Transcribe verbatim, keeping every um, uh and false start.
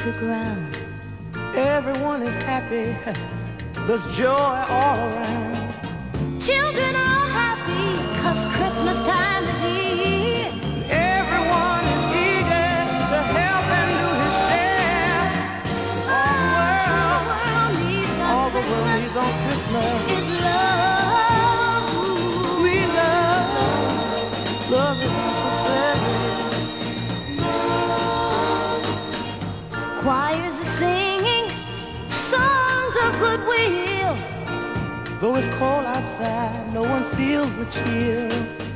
to ground. Everyone is happy, there's joy all around. Children are happy 'cause Christmas time is here. Everyone is eager to help and do his share. All the world, all the world needs on Christmas is love. Sweet love, love is necessary. Choirs are singing songs of goodwill. Though it's cold outside, no one feels the chill.